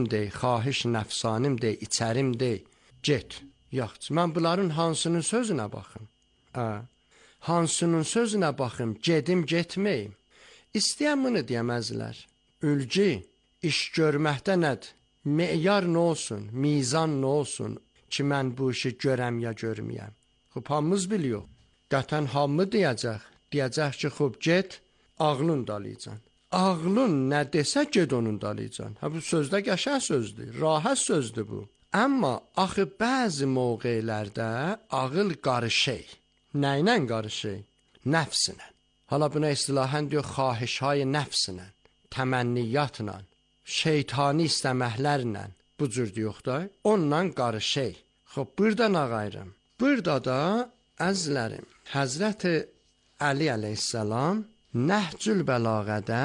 dey, xahiş nəfsanim dey, içərim dey, get. Yox, mən bunların hansının sözünə baxım? Hansının sözünə baxım, gedim, getməyim. İstəyən bunu deyəməzlər. Ülci, iş görməkdə nədir? Meyar nə olsun, mizan nə olsun ki, mən bu işi görəm ya görməyəm? Xub, hamımız biliyor. Qətən hamı deyəcək ki, xub, get, ağlın dalıcan. Ağlın nə desə, get onun dalıcan. Bu sözdə qəşəng sözdür, rahat sözdür bu. Amma axı bəzi mövqelərdə ağıl qarışır. Nə ilə qarışır? Nəfsinə. Hala buna istilahən deyir, xahişhay nəfsinə, təmənniyatla, şeytani istəməklərlə bu cür deyək da, onunla qarışır. Xob, burada nə qayrım? Burada da, əzlərim, Həzrəti Əli əleyhissalam Nəhcül Bəlağədə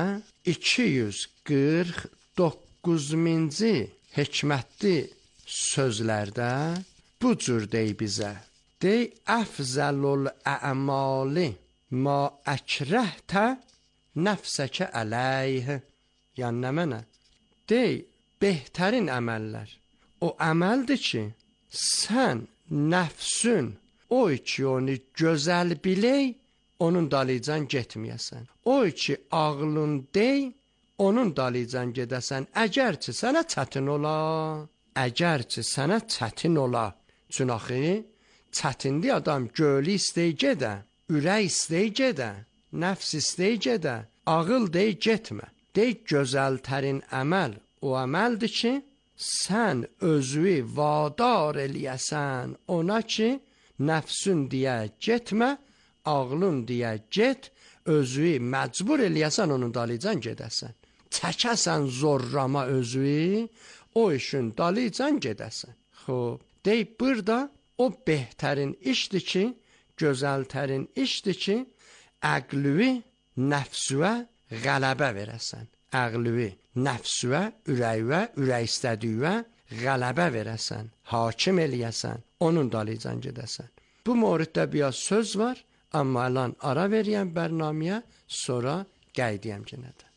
249-cu hikmətli sözlərdə bu cür dey bizə. Dey, əfzəlul ə'mali ma əkrəhtə nəfsəkə əleyh. Yəni nə mənə? Dey, behtərin əməllər o əməldir ki, sən nəfsün o ki, onu gözəl bilək, onun dalıcan getməyəsən. O ki, ağlın dey, onun dalıcan gedəsən. Əgər ki, sənə çətin ola. Əgər ki, sənə çətin ola. Çün axı, çətindi adam gölü istəy gedə, ürək istəy gedə, nəfs istəy gedə, ağıl dey getmə. Dey, gözəltərin əməl o əməldir ki, sən özü vadar eləyəsən ona ki, nəfsün deyə getmə, ağlın deyə get, özü məcbur eləyəsən onun dalıcan gedəsən. Çəkəsən zorrama özü, o işin dalıcan gedəsən. Xob, dey, burada o behtərin işdir ki, gözəltərin işdir ki, əqlüvi nəfsüvə qələbə verəsən. Əqlüvi nəfsüvə, ürəyvə, ürək istədiyvə qələbə verəsən, hakim eləyəsən, onun dalıcan gedəsən. Bu moriddə biraz söz var, amma əlan ara veriyəm bərnaməyə, sonra qəydiyəm yenə də.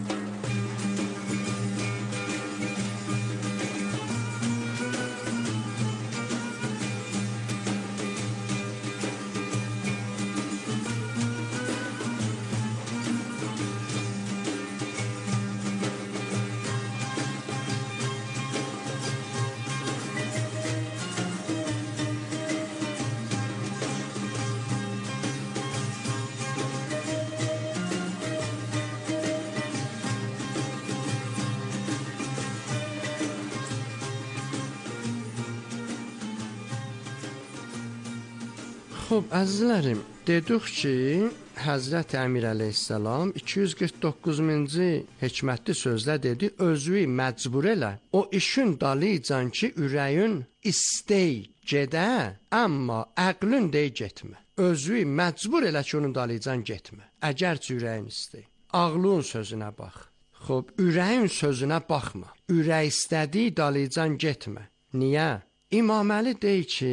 Xob, əzizlərim, dedik ki, Həzrət Əmir əleyhissalam 249-cu hikmətli sözdə dedi, özü məcbur elə, o işin dalıcan ki, ürəyin istey gedə, amma əqlün dey getmə. Özü məcbur elə ki, onun dalıcan getmə. Əgər ki, ürəyin istey. Ağlın sözünə bax. Xob, ürəyin sözünə baxma. Ürək istədiyi dalıcan getmə. Niyə? İmam Əli dey ki,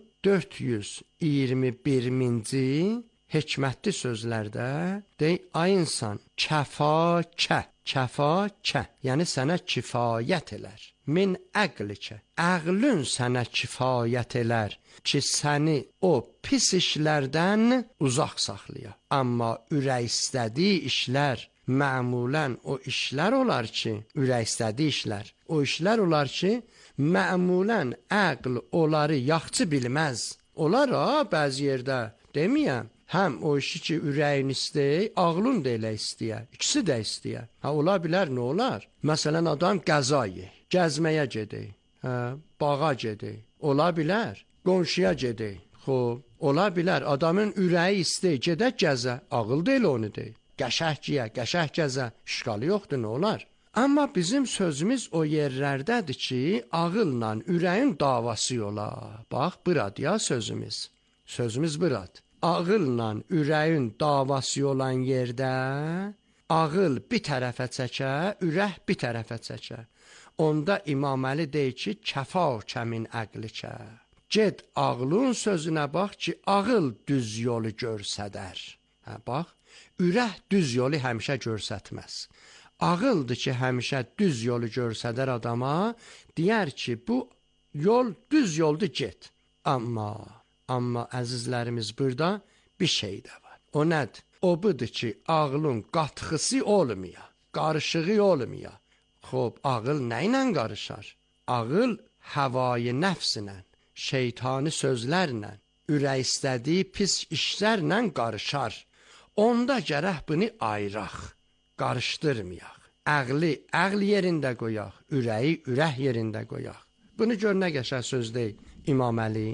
421-ci hikmətli sözlərdə dey, ay insan, kəfakə, yəni sənə kifayət elər. Min əqlikə, əqlün sənə kifayət elər ki, səni o pis işlərdən uzaq saxlaya. Amma ürək istədiyi işlər, məmulən o işlər olar ki, ürək istədiyi işlər, o işlər olar ki, məmulən əql onları yaxçı bilməz. Olar bəzi yerdə, deməyəm, həm o işi ki, ürəyin istəy, ağlın da elə istəyə, ikisi də istəyə. Ola bilər, nə olar? Məsələn, adam qəzayı, gəzməyə gedək, bağa gedək, ola bilər, qonşuya gedək. Xob, ola bilər, adamın ürəyi istəy, gedək gəzə, ağıl da elə onu deyək. Qəşəh giyə, qəşəh gəzə, işqalı yoxdur, nə olar? Amma bizim sözümüz o yerlərdədir ki, ağılla ürəyin davası yola. Bax, buradır ya sözümüz. Sözümüz buradır. Ağılla ürəyin davası olan yerdə, ağıl bir tərəfə çəkə, ürək bir tərəfə çəkə. Onda İmam Əli deyir ki, kəfakə min əqlikə. Ged ağlın sözünə bax ki, ağıl düz yolu görsədər. Bax, ürək düz yolu həmişə görsətməz. Ağıldır ki, həmişə düz yolu görsədər adama, deyər ki, bu yol düz yoldur, get. Amma əzizlərimiz, burada bir şey də var. O nədir? O budur ki, ağlın qatxısı olmuyor, qarışığı olmuyor. Xob, ağıl nə ilə qarışar? Ağıl havayı nəfsinlə, şeytani sözlərlə, ürək istədiyi pis işlərlə qarışar. Onda gərək bunu ayıraq, qarışdırmayaq. Ağlı yerində qoyaq, ürəyi ürək yerində qoyaq. Bunu gör nə qəşəng söz deyil İmam Əli.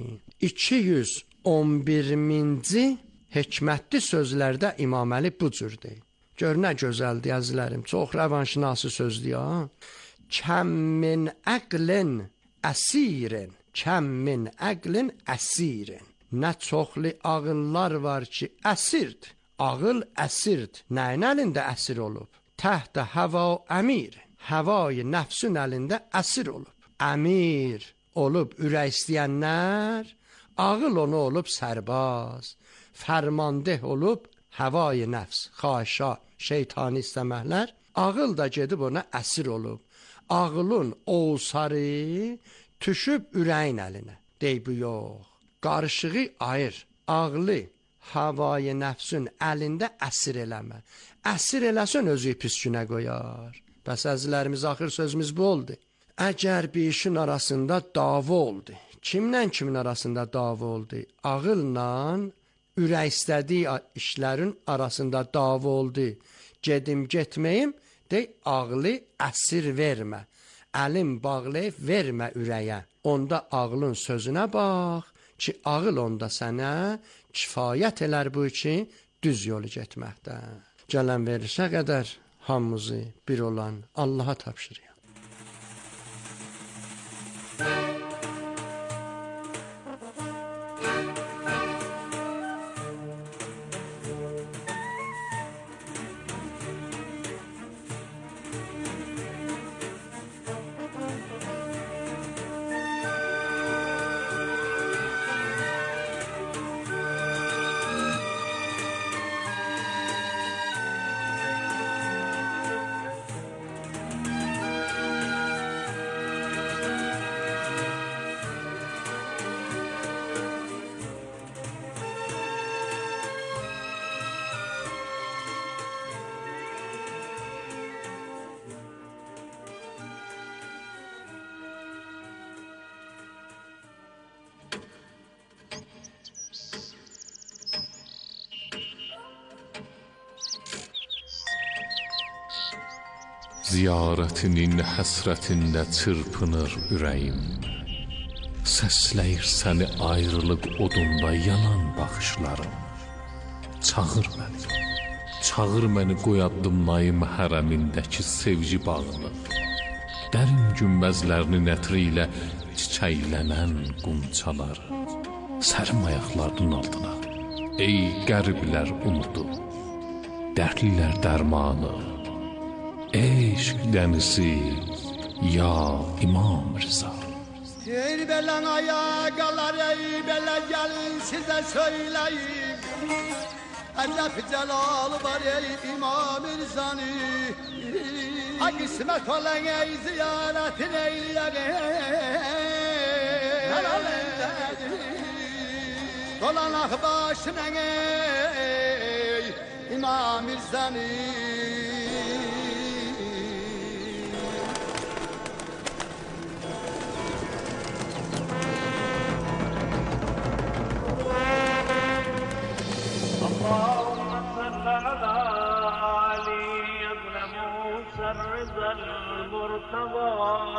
211-ci hikmətli sözlərdə İmam Əli bu cür deyil. Gör nə gözəldir əzizlərim, çox rəvanşinası sözdür ya. Kəm min əqlinəsirin, kəm min əqlinəsirin. Nə çoxlu ağıllar var ki, əsirdir. Ağıl əsirdir. Nəyin əlində əsir olub? Təhtə həva əmir. Həvayı nəfsün əlində əsir olub. Əmir olub ürək istəyənlər, ağıl onu olub sərbaz. Fərmandeh olub həvayı nəfs, xaişa, şeytani istəməklər. Ağıl da gedib ona əsir olub. Ağılın olsarı düşüb ürəyin əlinə. Dey bu yox. Qarışığı ayır. Ağlı havayı nəfsün əlində əsir eləmə. Əsir eləsən özü pis günə qoyar. Bəs əzizlərimiz, axır sözümüz bu oldu. Əgər bir işin arasında dava oldu. Kimlə kimin arasında dava oldu? Ağılla ürək istədiyi işlərin arasında dava oldu. Gedim getməyim, dey ağlı əsir vermə. Əlim bağlayıb vermə ürəyə. Onda ağlın sözünə bax ki, ağıl onda sənə kifayət elər bu ki, düz yolu getməkdə. Gələn verirsə qədər hamımızı bir olan Allaha tapşırıyam. Ziyarətinin həsrətində çırpınır ürəyim. Səsləyir səni ayrılıq odunda yanan baxışlarım. Çağır məni qoy addımlayım hərəmindəki sevgi bağını. Dərin günbəzlərinin ətri ilə çiçəklənən qumçaları. Sərim ayaqlarının altına, ey qəriblər umudu, dərdlilər dərmanı. Eşq dənizi, ya İmam Rıza. Ey belən ayaqalar, ey belə gəlin sizə söyləyim. Əcəb cəlalı var ey İmam Rızanı. Ay qismət olan ey ziyarətin eyləyək. Dolanaq başına ey İmam Rızanı. اللهم صل على علي بن موسى الرضا المرتضى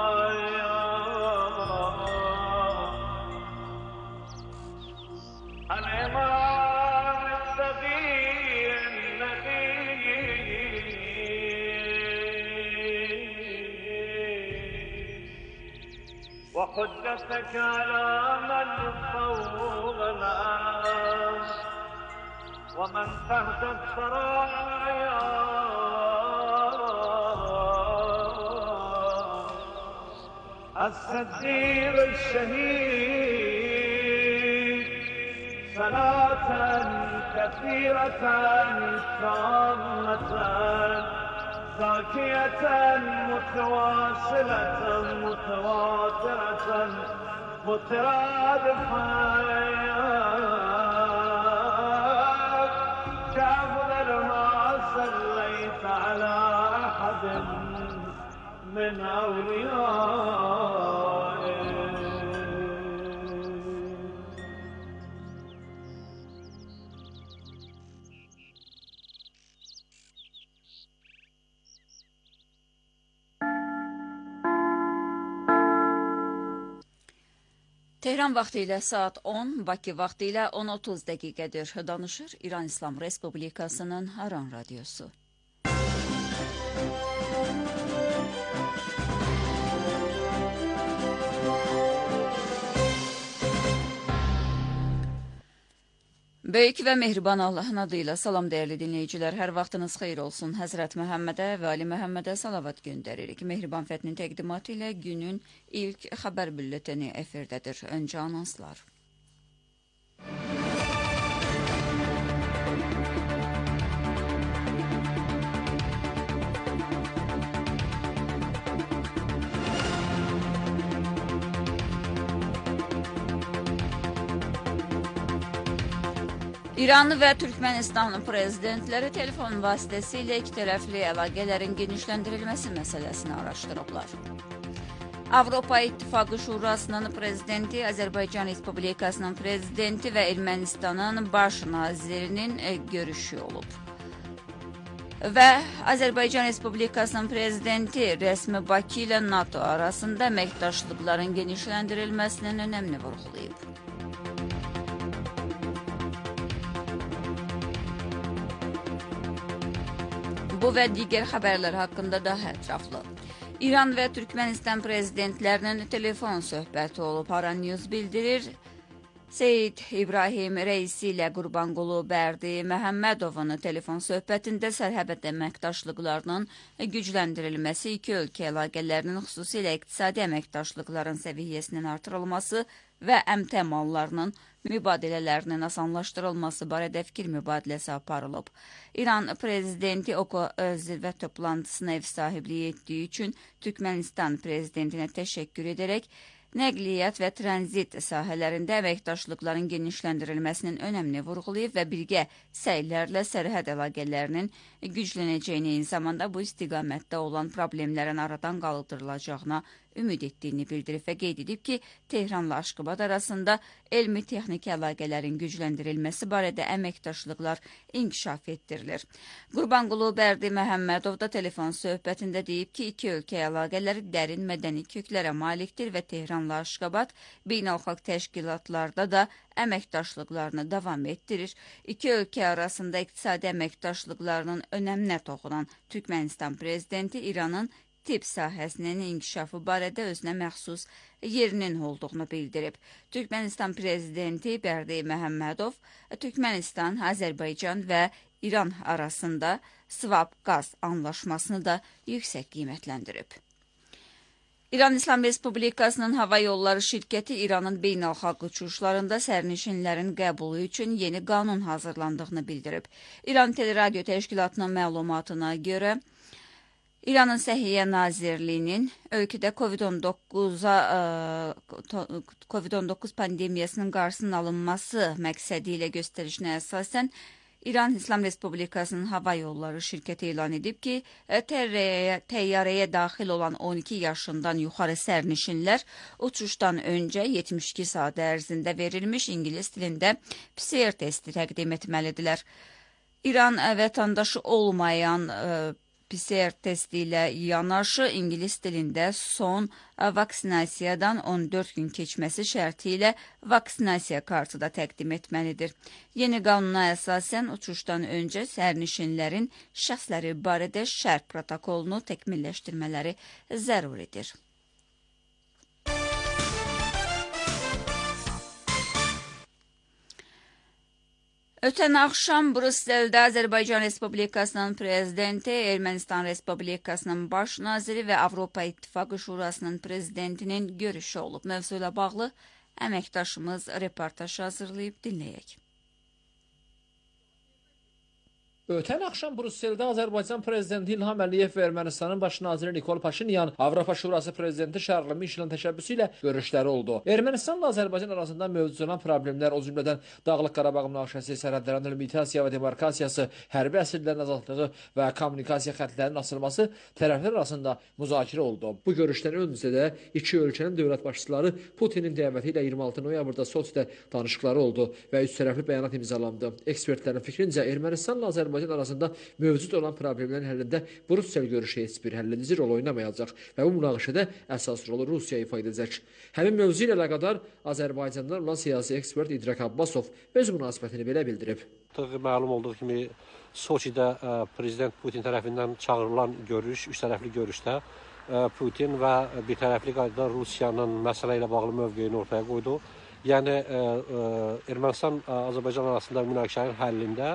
الإمام السقي النبي وحجتك على من فوق الأرض ومن تحت الثرايا الصديق الشهيد صلاة كثيرة تامة زاكية متواصلة متواترة مترادفة كأفضل ما صليت على أحد من أوليائك. Tehran vaxtı ilə saat 10, Bakı vaxtı ilə 10:30 dəqiqədir. Danışır İran İslam Respublikasının Aran Radiosu. Böyük və mehriban Allahın adıyla salam dəyərli dinləyicilər. Hər vaxtınız xeyir olsun. Həzrət Məhəmmədə və Ali Məhəmmədə salavat göndəririk. Mehriban Fətnin təqdimatı ilə günün ilk xəbər bülleteni efirdədir. Öncə anonslar. İran və Türkmənistanın prezidentləri telefon vasitəsilə ikitərəfli əlaqələrin genişləndirilməsi məsələsini araşdırıblar. Avropa İttifaqı Şurasının prezidenti, Azərbaycan Respublikasının prezidenti və Ermənistanın baş nazirinin görüşü olub. Və Azərbaycan Respublikasının prezidenti rəsmi Bakı ilə NATO arasında əməkdaşlıqların genişləndirilməsinin önəmini vurğulayıb. Bu və digər xəbərlər haqqında daha ətraflı. İran və Türkmənistan prezidentlərinin telefon söhbəti olub. Aran News bildirir. Seyid İbrahim Reisi ilə Qurbanqulu Bərdi Məhəmmədovun telefon söhbətində sərhəd əməkdaşlıqlarının gücləndirilməsi, iki ölkə əlaqələrinin xüsusilə iqtisadi əməkdaşlıqların səviyyəsinin artırılması və əmtə mallarının mübadilələrinin asanlaşdırılması barədə fikir mübadiləsi aparılıb. İran prezidenti OKO zirvə toplantısına ev sahibliyi etdiyi üçün Türkmənistan prezidentinə təşəkkür edərək nəqliyyat və tranzit sahələrində əməkdaşlıqların genişləndirilməsinin önəmini vurğulayıb və birgə səylərlə sərhəd əlaqələrinin güclənəcəyini, eyni zamanda bu istiqamətdə olan problemlərin aradan qaldırılacağına ümid etdiyini bildirib və qeyd edib ki, Tehranla Aşqabad arasında elmi-texniki əlaqələrin gücləndirilməsi barədə əməkdaşlıqlar inkişaf etdirilir. Qurbanqulu Bərdi Məhəmmədov da telefon söhbətində deyib ki, iki ölkə əlaqələri dərin mədəni köklərə malikdir və Tehranla Aşqabad beynəlxalq təşkilatlarda da əməkdaşlıqlarını davam etdirir. İki ölkə arasında iqtisadi əməkdaşlıqlarının önəminə toxunan Türkmənistan prezidenti İranın tibb sahəsinin inkişafı barədə özünə məxsus yerinin olduğunu bildirib. Türkmənistan prezidenti Bərdi Məhəmmədov, Türkmənistan, Azərbaycan və İran arasında Swap qaz anlaşmasını da yüksək qiymətləndirib. İran İslam Respublikasının hava yolları şirkəti İranın beynəlxalq uçuşlarında sərnişinlərin qəbulu üçün yeni qanun hazırlandığını bildirib. İran Teleradio Təşkilatının məlumatına görə, İranın Səhiyyə Nazirliyinin ölkədə COVID-19 pandemiyasının qarşısının alınması məqsədi ilə göstərişinə əsasən İran İslam Respublikasının hava yolları şirkəti elan edib ki, təyyarəyə daxil olan 12 yaşından yuxarı sərnişinlər uçuşdan öncə 72 saat ərzində verilmiş ingilis dilində PCR testi təqdim etməlidirlər. İran vətəndaşı olmayan PCR testi ilə yanaşı ingilis dilində son vaksinasiyadan 14 gün keçməsi şərti ilə vaksinasiya kartı da təqdim etməlidir. Yeni qanuna əsasən uçuşdan öncə sərnişinlərin şəxsləri barədə şərt protokolunu təkmilləşdirmələri zəruridir. Ötən axşam Brüsseldə Azərbaycan Respublikasının prezidenti, Ermənistan Respublikasının baş naziri və Avropa İttifaqı Şurasının prezidentinin görüşü olub. Mövzu ilə bağlı əməkdaşımız reportaj hazırlayıb dinləyək. Ötən axşam Brüsseldə Azərbaycan prezidenti İlham Əliyev və Ermənistanın baş naziri Nikol Paşinyan Avropa Şurası prezidenti Şarl Mişelin təşəbbüsü ilə görüşləri oldu. Ermənistanla Azərbaycan arasında mövcud olan problemlər, o cümlədən Dağlıq Qarabağ münaqişəsi, sərhədlərin delimitasiya və demarkasiyası, hərbi əsirlərin azadlığı və kommunikasiya xəttlərinin açılması tərəflər arasında müzakirə oldu. Bu görüşdən öncə də iki ölkənin dövlət başçıları Putinin dəvəti ilə 26 noyabrda Soçidə danışıqları oldu və üç tərəfli bəyanat imzalandı. Ekspertlərin fikrincə Ermənistanla Azərbaycan arasında mövcud olan problemlərin həllində Brüssel görüşü heç bir həlledici rol oynamayacaq və bu münaqişədə əsas rolu Rusiya ifa edəcək. Həmin mövzu ilə əlaqədar Azərbaycandan olan siyasi ekspert İdrak Abbasov öz münasibətini belə bildirib. Məlum olduğu kimi Soçidə prezident Putin tərəfindən çağırılan görüş, üç tərəfli görüşdə Putin və bir tərəfli qaydada Rusiyanın məsələ ilə bağlı mövqeyini ortaya qoydu. Yəni Ermənistan Azərbaycan arasında münaqişənin həllində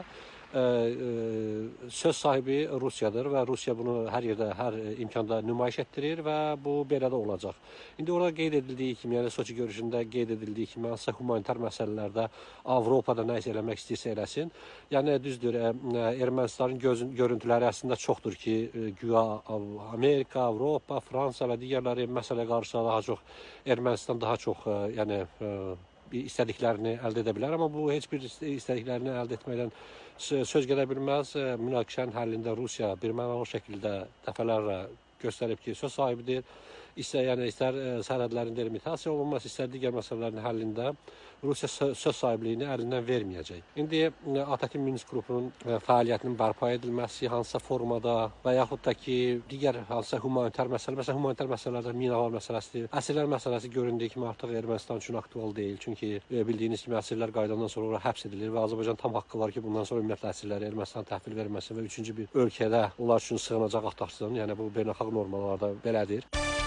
söz sahibi Rusiyadır və Rusiya bunu hər yerdə, hər imkanda nümayiş etdirir və bu belə də olacaq. İndi orada qeyd edildiyi kimi, yəni Soçi görüşündə qeyd edildiyi kimi, hansısa humanitar məsələlərdə Avropada nə isə eləmək istəyirsə eləsin. Yəni düzdür, Ermənistanın görüntüləri əslində çoxdur ki, güya Amerika, Avropa, Fransa və digərləri məsələ qarşısında daha çox Ermənistan daha çox yəni istədiklərini əldə edə bilər, amma bu heç bir istədiklərini əldə etməkdən söz gedə bilməz. Münaqişənin həllində Rusiya birmənalı şəkildə dəfələrlə göstərib ki, söz sahibidir. İstər sərhədlərin delimitasiya olunması, istər digər məsələlərin həllində Rusiya söz sahibliyini əlindən verməyəcək. İndi ATƏT Minsk qrupunun fəaliyyətinin bərpa edilməsi hansısa formada və yaxud da ki, digər hansısa humanitar məsələ, məsələn, humanitar məsələlərdə minalar məsələsi, əsirlər məsələsi göründüyü kimi artıq Ermənistan üçün aktual deyil. Çünki bildiyiniz kimi əsirlər qayıdandan sonra həbs edilir və Azərbaycan tam haqqı var ki, bundan sonra ümumiyyətlə əsirləri Ermənistana təhvil verməsi və üçüncü bir ölkədə onlar üçün sığınacaq axtarsın. Yəni bu beynəlxalq normallarda belədir.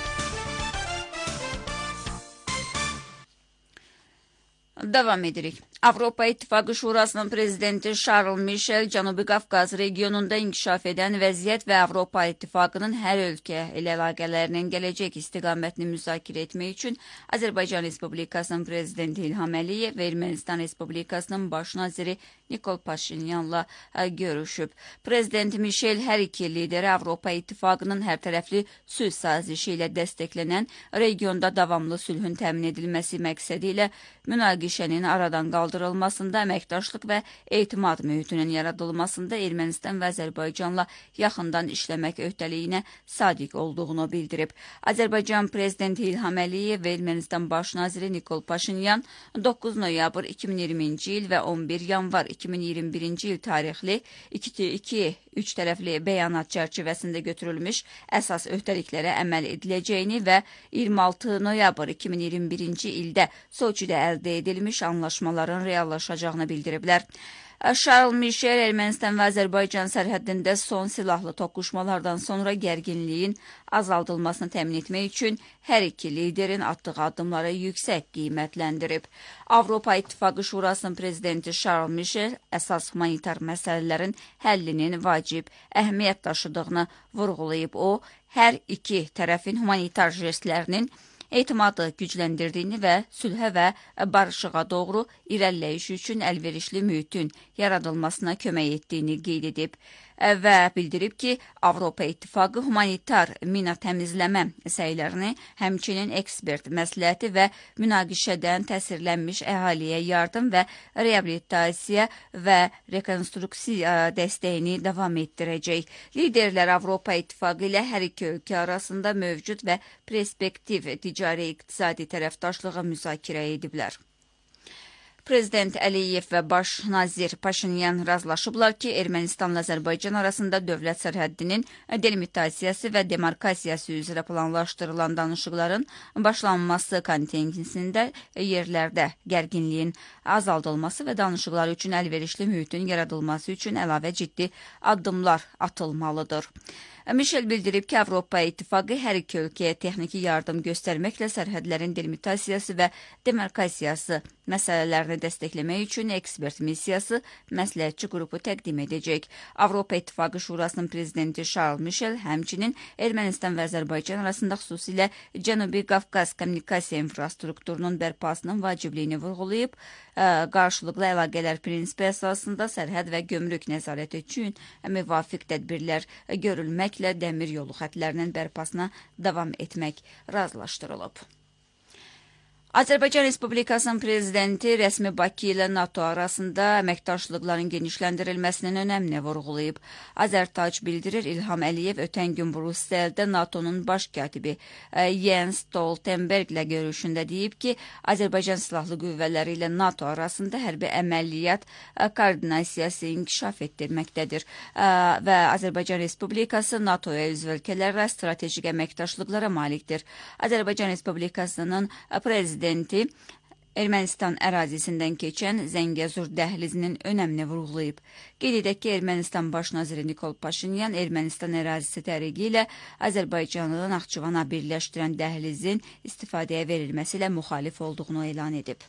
Davam edirik. Avropa İttifaqı Şurasının prezidenti Şarl Mişel Cənubi Qafqaz regionunda inkişaf edən vəziyyət və Avropa İttifaqının hər ölkə ilə əlaqələrinin gələcək istiqamətini müzakirə etmək üçün Azərbaycan Respublikasının prezidenti İlham Əliyev və Ermənistan Respublikasının baş naziri Nikol Paşinyanla görüşüb. Prezident Mişel hər iki lideri Avropa İttifaqının hər tərəfli sülh sazişi ilə dəstəklənən regionda davamlı sülhün təmin edilməsi məqsədi ilə münaqişənin aradan qaldırılmasında, əməkdaşlıq və etimad mühitinin yaradılmasında Ermənistan və Azərbaycanla yaxından işləmək öhdəliyinə sadiq olduğunu bildirib. Azərbaycan prezidenti İlham Əliyev və Ermənistan baş naziri Nikol Paşinyan 9 noyabr 2020-ci il və 11 yanvar 2021-ci il tarixli üç tərəfli bəyanat çərçivəsində götürülmüş əsas öhdəliklərə əməl ediləcəyini və 26 noyabr 2021-ci ildə Soçidə əldə edilmiş anlaşmaların reallaşacağını bildiriblər. Şarl Mişel Ermənistan və Azərbaycan sərhəddində son silahlı toqquşmalardan sonra gərginliyin azaldılmasını təmin etmək üçün hər iki liderin atdığı addımları yüksək qiymətləndirib. Avropa İttifaqı Şurasının prezidenti Şarl Mişel əsas humanitar məsələlərin həllinin vacib əhəmiyyət daşıdığını vurğulayıb. O, hər iki tərəfin humanitar jestlərinin etimadı gücləndirdiyini və sülhə və barışığa doğru irəliləyiş üçün əlverişli mühitin yaradılmasına kömək etdiyini qeyd edib və bildirib ki, Avropa İttifaqı humanitar mina təmizləmə səylərini, həmçinin ekspert məsləhəti və münaqişədən təsirlənmiş əhaliyə yardım və reabilitasiya və rekonstruksiya dəstəyini davam etdirəcək. Liderlər Avropa İttifaqı ilə hər iki ölkə arasında mövcud və perspektiv ticari-iqtisadi tərəfdaşlığı müzakirə ediblər. Prezident Əliyev və baş nazir Paşinyan razılaşıblar ki, Ermənistanla Azərbaycan arasında dövlət sərhəddinin delimitasiyası və demarkasiyası üzrə planlaşdırılan danışıqların başlanması kontekstində yerlərdə gərginliyin azaldılması və danışıqlar üçün əlverişli mühitin yaradılması üçün əlavə ciddi addımlar atılmalıdır. Michel bildirib ki, Avropa İttifaqı hər iki ölkəyə texniki yardım göstərməklə sərhədlərin delimitasiyası və demarkasiyası məsələlərini dəstəkləmək üçün ekspert missiyası məsləhətçi qrupu təqdim edəcək. Avropa İttifaqı Şurasının prezidenti Charles Michel həmçinin Ermənistan və Azərbaycan arasında xüsusilə Cənubi Qafqaz kommunikasiya infrastrukturunun bərpasının vacibliyini vurğulayıb, qarşılıqlı əlaqələr prinsipi əsasında sərhəd və gömrük nəzarəti üçün müvafiq tədbirlər görülməklə dəmir yolu xətlərinin bərpasına davam etmək razılaşdırılıb. Azərbaycan Respublikasının prezidenti rəsmi Bakı ilə NATO arasında əməkdaşlıqların genişləndirilməsinin önəmini vurğulayıb. Azərtac bildirir, İlham Əliyev ötən gün Brüsseldə NATO'nun baş katibi Jens Stoltenberglə görüşündə deyib ki, Azərbaycan Silahlı Qüvvələri ilə NATO arasında hərbi əməliyyat koordinasiyası inkişaf etdirməkdədir və Azərbaycan Respublikası NATO-ya üzv ölkələrlə strateji əməkdaşlıqlara malikdir. Azərbaycan Respublikasının prezidenti Ermənistan ərazisindən keçən Zəngəzur dəhlizinin önəmini vurğulayıb. Qeyd edək ki, Ermənistan baş naziri Nikol Paşinyan Ermənistan ərazisi tərəqi ilə Azərbaycanı Naxçıvana birləşdirən dəhlizin istifadəyə verilməsi ilə müxalif olduğunu elan edib.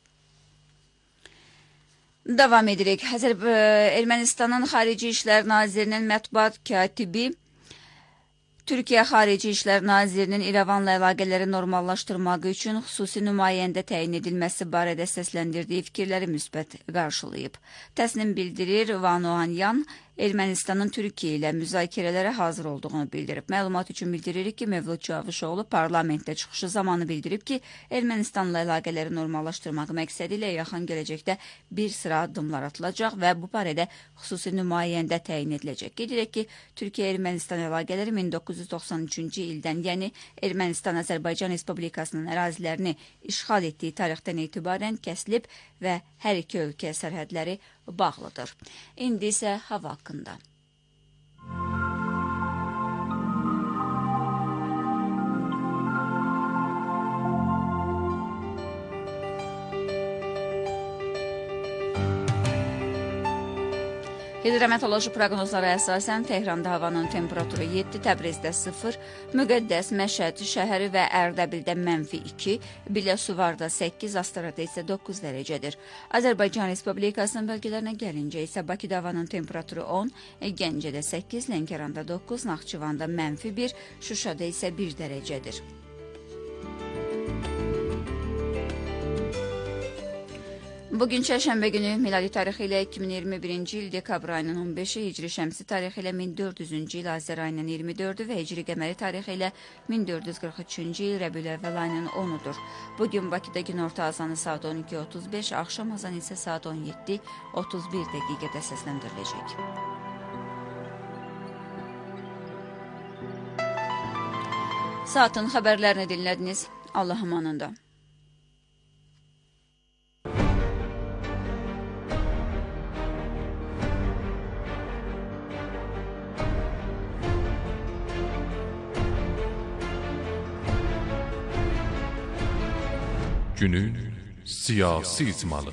Davam edirik. Ermənistanın Xarici İşlər Nazirinin mətbuat katibi Türkiyə Xarici İşlər Nazirinin İrəvanla əlaqələri normallaşdırmaq üçün xüsusi nümayəndə təyin edilməsi barədə səsləndirdiyi fikirləri müsbət qarşılayıb. Təsnim bildirir, Van Ohanyan Ermənistanın Türkiyə ilə müzakirələrə hazır olduğunu bildirib. Məlumat üçün bildiririk ki, Mevlud Çavuşoğlu parlamentdə çıxışı zamanı bildirib ki, Ermənistanla əlaqələri normallaşdırmaq məqsədi ilə yaxın gələcəkdə bir sıra addımlar atılacaq və bu barədə xüsusi nümayəndə təyin ediləcək. Qeyd edək ki, Türkiyə-Ermənistan əlaqələri 1993-cü ildən, yəni Ermənistan-Azərbaycan Respublikasının ərazilərini işğal etdiyi tarixdən etibarən kəsilib və hər iki ölkə sərhədləri bağlıdır. İndi isə hava haqqında. Hidrometeoroloji proqnozlara əsasən Tehranda havanın temperaturu 7, Təbrizdə 0, Müqəddəs, Məşəd şəhəri və Ərdəbildə -2, Biləsuvarda 8, Astarada isə 9 dərəcədir. Azərbaycan Respublikasının bölgələrinə gəlincə isə Bakıda havanın temperaturu 10, Gəncədə 8, Lənkəranda 9, Naxçıvanda -1, Şuşada isə 1 dərəcədir. Bugün çərşənbə günü miladi tarixi ilə 2021-ci il dekabr ayının 15-i, hicri şəmsi tarixi ilə 1400-cü il Azər ayının 24-ü və hicri qəməri tarixi ilə 1443-cü il Rəbiül-əvvəl ayının 10-udur. Bugün Bakıda günorta azanı saat 12:35, axşam azanı isə saat 17:31 dəqiqədə səsləndiriləcək. Saatın xəbərlərini dinlədiniz. Allah amanında. Günün siyasi icmalı.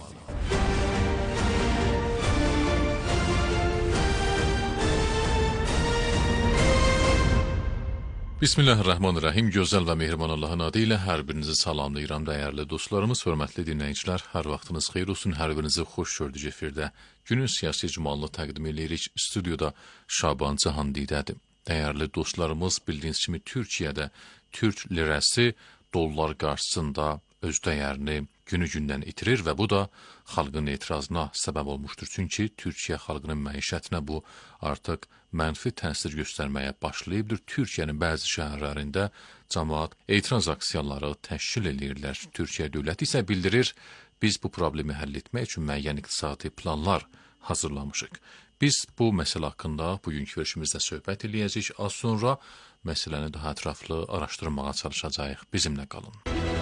Bismillahirrahmanirrahim. Gözəl və mehriban Allahın adı ilə hər birinizi salamlayıram, dəyərli dostlarımız, hörmətli dinləyicilər. Hər vaxtınız xeyir olsun, hər birinizi xoş gördük efirdə. Günün siyasi icmalını təqdim edirik. Stüdyoda Şaban Cahandidədir. Dəyərli dostlarımız, bildiyiniz kimi Türkiyədə Türk lirəsi dollar qarşısında öz dəyərini günü-gündən itirir və bu da xalqın etirazına səbəb olmuşdur. Çünki Türkiyə xalqının məişətinə bu artıq mənfi təsir göstərməyə başlayıbdır. Türkiyənin bəzi şəhərlərində cəmaət etiraz aksiyaları təşkil edirlər. Türkiyə dövləti isə bildirir, biz bu problemi həll etmək üçün müəyyən iqtisadi planlar hazırlamışıq. Biz bu məsələ haqqında bugünkü verilişimizdə söhbət edəcəyik. Az sonra məsələni daha ətraflı araşdırmağa çalışacağıq. Bizimlə qalın.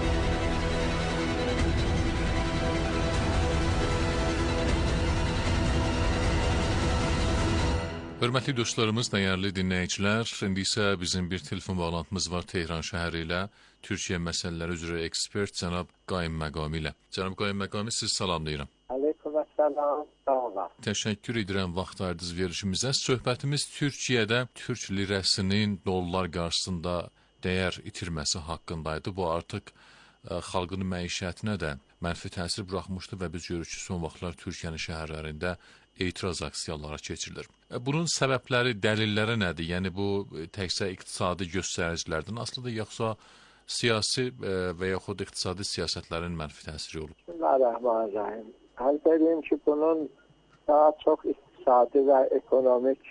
Hörmətli dostlarımız, dəyərli dinləyicilər, indi isə bizim bir telefon bağlantımız var Tehran şəhəri ilə. Türkiyə məsələləri üzrə ekspert cənab Qayım Məqami ilə. Cənab Qayım Məqami, sizi salamlayıram. Aleyküm və Salam, sağ olun. Təşəkkür edirəm vaxt ayırdınız verilişimizə. Söhbətimiz Türkiyədə Türk lirəsinin dollar qarşısında dəyər itirməsi haqqındaydı. Bu artıq xalqın məişətinə də mənfi təsir buraxmışdı və biz görürük ki, son vaxtlar Türkiyənin şəhərlərində etiraz aksiyaları keçirilir. Bunun səbəbləri, dəlilləri nədir? Yəni bu təkcə iqtisadi göstəricilərdən asılıdır, yoxsa siyasi və yaxud iqtisadi siyasətlərin mənfi təsiri olub? Bismillahirrahmanirrahim. Arz edeyim ki, bunun daha çox iqtisadi və ekonomik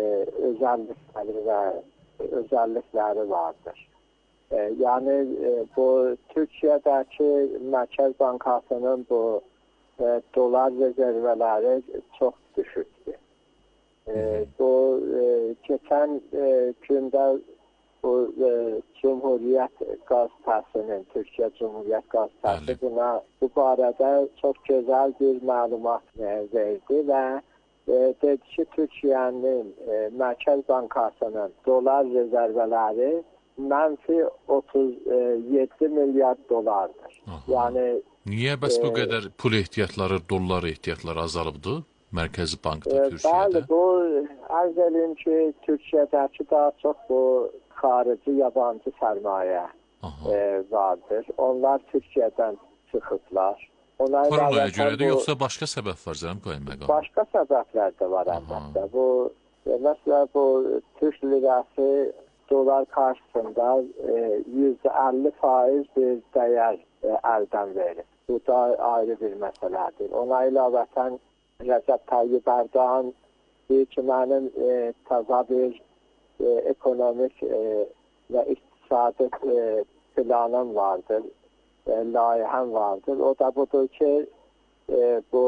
özəllikləri vardır. Yəni bu Türkiyədəki Mərkəz Bankasının bu dolar rezervləri çox düşükdür. Bu keçən gündə bu Cumhuriyyət Qazetəsinin, Türkiyə Cumhuriyyət Qazetəsi bu barədə çox gözəl bir məlumat verdi və dedi ki, Türkiyənin Mərkəz Bankasının dolar rezervləri mənfi 37 milyard dolardır. Yəni niyə bəs bu qədər pul ehtiyatları, dollar ehtiyatları azalıbdı Mərkəzi Bankda Türkiyədə? Bəli, bu arz edeyim ki, Türkiyədəki daha çox bu xarici yabancı sərmayə vardır. Onlar Türkiyədən çıxıblar. Koronaya görədir, yoxsa başqa səbəb var canım qoyun məqam? Başqa səbəblər də var əlbəttə. Bu məsələn bu Türk lirası dolar qarşısında %50% bir dəyər əldən verir. Bu da ayrı bir məsələdir. Ona ilavətən Rəcəb Tayyip Erdoğan deyir ki, mənim təzə bir ekonomik və iqtisadi planım vardır, layihəm vardır. O da budur ki, bu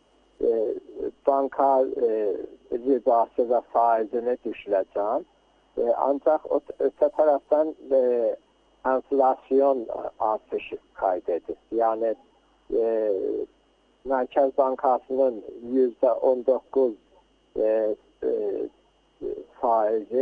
banka ribası və faizini düşürəcəm. Ancaq ötə tərəfdən enflasyon artışı qaydedir. Yəni Mərkəz Bankasının %19 faizi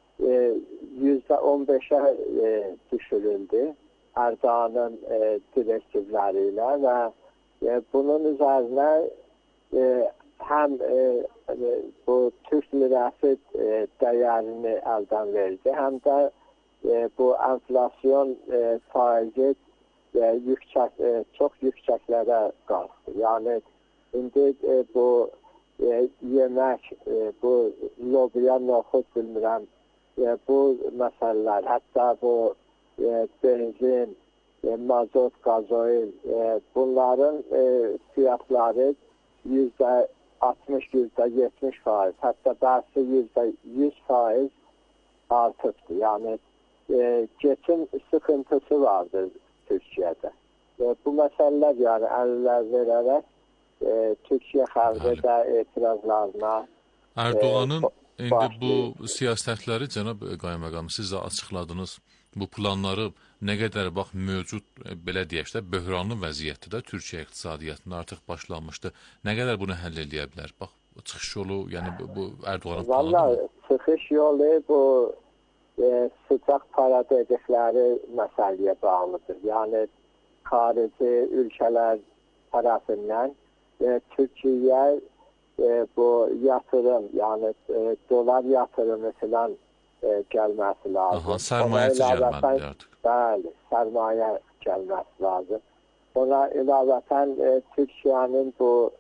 %15'e düşürüldü Erdoğan'ın direktifleriyle ve bunun üzerine hem bu Türk lirası değerini elden verdi hem de bu enflasyon faizi çok yükseklere kalktı. Yani şimdi bu yemek, bu lobiya, noxud bilmirəm, bu məsələlər, hətta bu benzin, mazot, gazoil, bunların fiyatları %60, %70%, hətta bəzi %100% artıbdır. Yəni geçim sıkıntısı vardır Türkiyədə. Bu məsələlər yəni əllər verərək Türkiyə xalqı da etirazlarına Erdoğan'ın indi bu siyasətləri cənab Qaymakam siz də açıqladınız. Bu planları nə qədər bax mövcud belə deyək də böhranlı vəziyyətdə də Türkiyə iqtisadiyyatında artıq başlanmışdı. Nə qədər bunu həll edə bilər? Bax çıxış yolu, yəni bu Erdoğan'ın planı. Vallahi çıxış yolu bu sıcaq para dedikləri məsələyə bağlıdır. Yəni xarici ölkələr tərəfindən Türkiye bu yatırım yani dolar yatırımı falan gelmesi lazım. Aha, sermayeci gelmeli artık. Bəli, sermaye gelmesi lazım. Ona ilaveten Türkiye'nin bu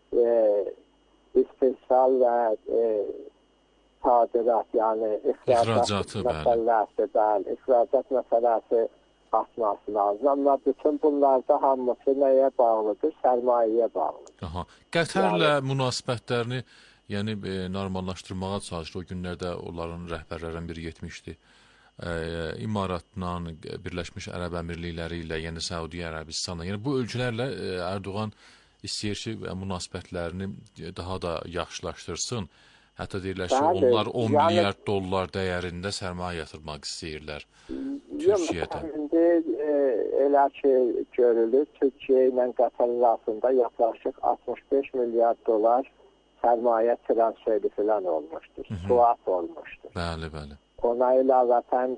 istihsal ve tadilat yani ihracat meselesi, bəli, ihracat meselesi artması lazım. Ama bütün bunlarda hamısı nəyə bağlıdır? Sərmayəyə bağlıdır. Aha. Qətərlə münasibətlərini yəni normallaşdırmağa çalışır. O günlərdə onların rəhbərlərindən biri getmişdi. İmaratla, Birləşmiş Ərəb Əmirlikləri ilə, yəni Səudiyyə Ərəbistanla. Yəni bu ölkələrlə Erdoğan istəyir ki, münasibətlərini daha da yaxşılaşdırsın. Hətta deyirlər ki, onlar 10 milyard dollar dəyərində sərmayə yatırmaq istəyirlər Türkiyədə. İndi elə ki görülür, Türkiyə ilə Qətər arasında yaxlaşıq 65 milyard dollar sərmayə transferi falan olmuşdur, swap olmuşdur. Bəli, bəli. Ona ilavətən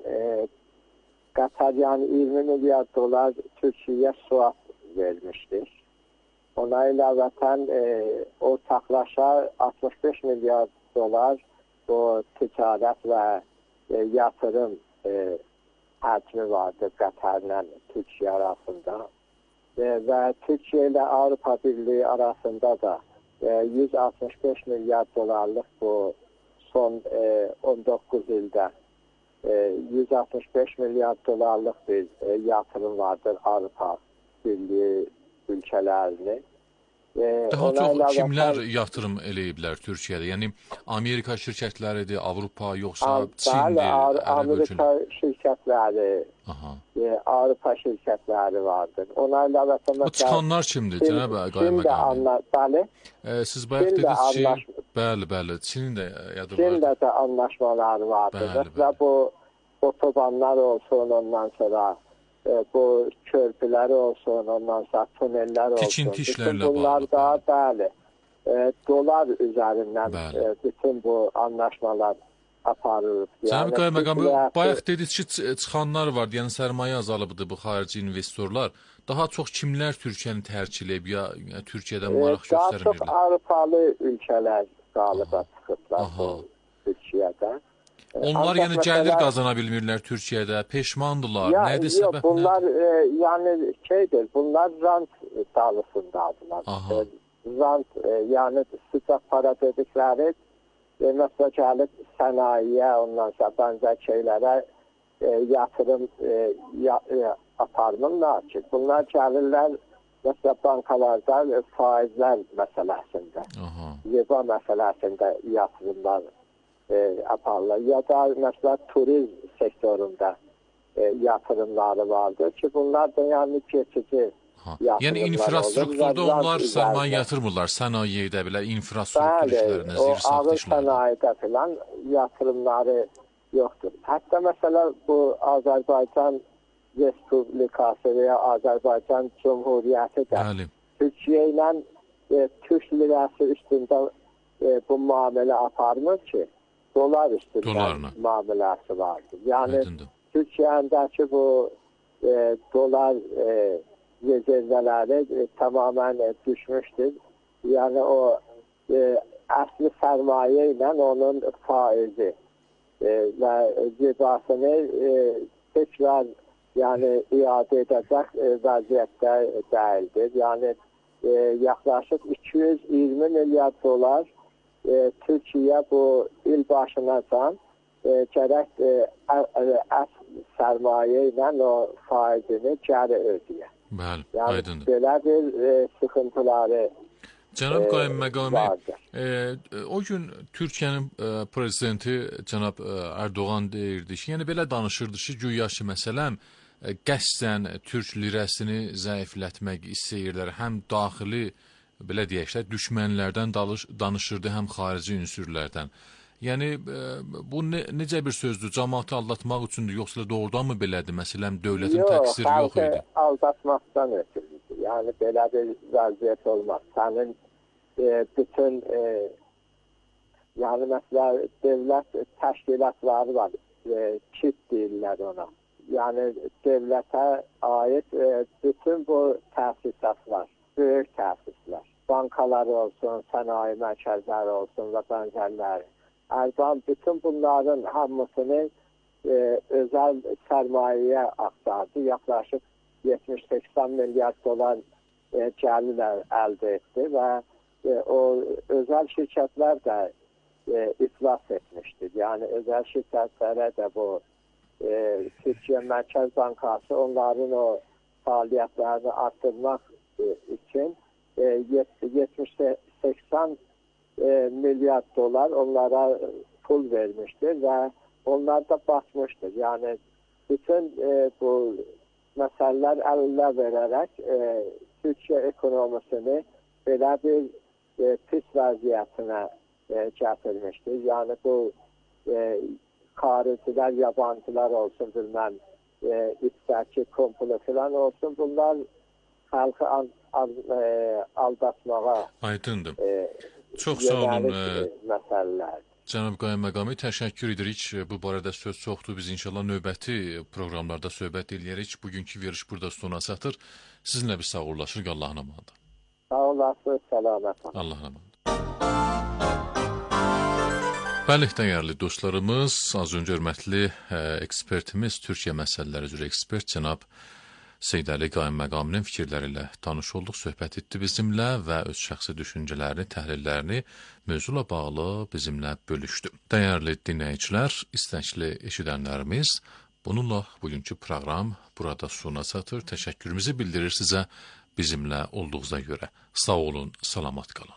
Qətər yəni 20 milyard dolar Türkiyəyə swap vermişdir. Ona ilaveten ortaklaşa 65 milyar dolar bu ticaret ve yatırım həcmi vardır Qatarla Türkiye arasında. Ve Türkiye ile Avrupa Birliği arasında da 165 milyar dolarlık bu son 19 ildə 165 milyar dolarlık bir yatırım vardır Avrupa Birliği ülkələrini. Daha çox kimlər yatırım eləyiblər Türkiyədə? Yəni Amerika şirkətləridir, Avropa yoxsa Çindir, Ərəb ölkələri? Amerika şirkətləri, Avropa şirkətləri vardır. Ona ilaveten Bu çıxanlar kimdir? Cənab Qayımmaqami. Bəli. Siz bayaq dediniz ki, bəli, Çinin də yadı var. Çinlə də anlaşmaları vardır. Mesela bu otobanlar olsun, ondan sonra bu körpüler olsun, ondan sonra tüneller olsun. Tikinti işlərlə bunlar bağlı. da bəli, dolar üzerinden bütün bu anlaşmalar aparılır. Cənab Qayımmaqami, bayaq dediniz ki, çıxanlar var, yəni sərmayə azalılıbdır bu xarici investorlar. Daha çox kimlər Türkiyəni tərk edib ya Türkiyədən maraq göstərmirlər? Daha çox Avropalı ülkələr qalıba çıxıblar bu Türkiyədə. Onlar yəni gəlir qazana bilmirlər Türkiyədə, peşmandırlar, nədir səbəb? Yox, bunlar yəni şeydir, bunlar rant dalısındadılar. Rant, yəni sıcaq para dedikləri mesela gəlib sənayiyə, ondan sonra bənzər şeylərə yatırım aparmırlar ki, bunlar gəlirlər mesela bankalarda faizlər məsələsində, riba məsələsində yatırımlar aparırlar. Ya da mesela turizm sektöründə yatırımları vardır ki, bunlar da yəni geçici yatırımlar. Yəni infrastrukturda onlar sərmayə yatırmırlar, sənayedə belə infrastruktur işlərinə, zirsaxt işlərinə. Sənayədə filan yatırımları yoxdur. Hətta mesela bu Azərbaycan Respublikası veya Azərbaycan Cumhuriyyəti də Türkiyə ilə Türk lirası üstündə bu muamele aparmır ki, dolar üstündən muamelesi vardır. Yani Türkiye'ndeki bu dolar rezervləri tamamen düşmüştür. Yani o asli sermaye ile onun faizi ve ribasını tekrar yani iade edecek vəziyyətdə değildir. Yani yaklaşık 220 milyar dolar Türkiye bu il başınacan gerek sermaye ile o faizini geri ödüyor. Bəli, yani aydındır. Belə bir sıkıntıları Cənab Qayımmaqami, o gün Türkiyənin prezidenti Cənab Erdoğan deyirdi ki, yəni belə danışırdı ki, güya ki, məsələn, qəsdən Türk lirəsini zəiflətmək istəyirlər. Həm daxili, belə deyək, düşmənlərdən danışırdı, həm xarici ünsürlərdən. Yəni, bu necə bir sözdür? Cəmaatı aldatmaq üçündür, yoxsa doğrudan mı belədir? Məsələn, dövlətin təqsiri yox idi. Yox, aldatmaqdan ötürüdür. Yəni, belə bir vəziyyət olmaz. Sənin bütün, yəni, məsələn, dövlət təşkilatları var, KİT deyirlər ona. Yəni, dövlətə aid bütün bu təsisatlar, böyük təsislər, bankalar olsun, sənaye mərkəzləri olsun və bənzərləri. Erdoğan bütün bunların hamısını özel sermayeye aktardı. Yaklaşık 70-80 milyar dolar gelirler elde etti ve o özel şirketler de iflas etmiştir. Yani özel şirketlere de bu Türkiye Merkez Bankası onların o faaliyetlerini arttırmak için 70-80 milyar dolar onlara pul vermiştir ve onlar da batmıştır. Yani bütün bu meseleler eline vererek Türkiye ekonomisini böyle bir pis vəziyyətinə gətirmiştir. Yani bu xaricilər, yabancılar olsun, bilmem içdəki komplo falan olsun, bunlar halkı aldatmağa aydındır. Çox sağ olun. Məsələlər. Cənab Qayımmaqami, təşəkkür edirik. Bu barədə söz çoxdur. Biz inşallah növbəti proqramlarda söhbət edərik. Bugünkü veriş burada sona çatır. Sizinlə bir sağollaşırıq. Allahın amanında. Sağ olasınız, səlamət olun. Allah'a emanet. Bəli, dəyərli dostlarımız, az öncə hörmətli ekspertimiz, Türkiyə məsələləri üzrə ekspert cənab Seyid Əli Qayınməqaminin fikirləri ilə tanış olduq, söhbət etdi bizimlə və öz şəxsi düşüncələrini, təhlillərini mövzuyla bağlı bizimlə bölüşdü. Dəyərli dinləyicilər, istəkli eşidənlərimiz, bununla bugünkü proqram burada sona çatır. Təşəkkürümüzü bildirir sizə bizimlə olduğunuza görə. Sağ olun, salamat qalın.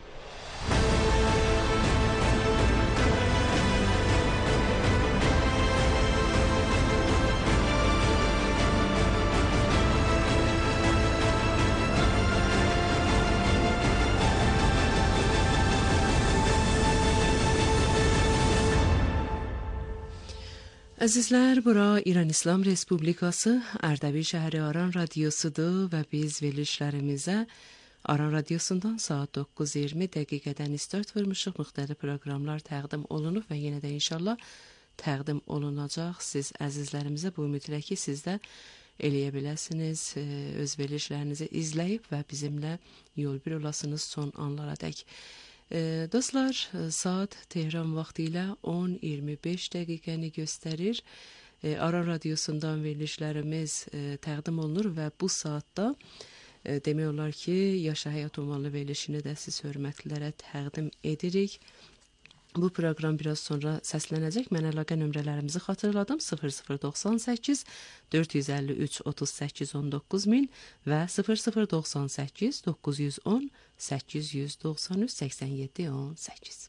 Əzizlər, bura İran İslam Respublikası Ərdəbil şəhəri Aran radiosudur və biz verilişlərimizə Aran radiosundan saat 9:20 dəqiqədən istart vermişik. Müxtəlif proqramlar təqdim olunub və yenə də inşallah təqdim olunacaq. Siz əzizlərimizə bu ümidlə ki, siz də eləyə biləsiniz, öz verilişlərinizi izləyib və bizimlə yol bir olasınız son anlara dək. Dostlar, saat Tehran vaxtı ilə 10:25 dəqiqəni göstərir. Aran radiosundan verilişlərimiz təqdim olunur və bu saatda demək olar ki, Yaşa Həyat Ünvanlı verilişini də siz hörmətlilərə təqdim edirik. Bu proqram biraz sonra səslənəcək. Mən əlaqə nömrələrimizi xatırladım. 0098 453 38 19000 və 0098 910 893 87 18.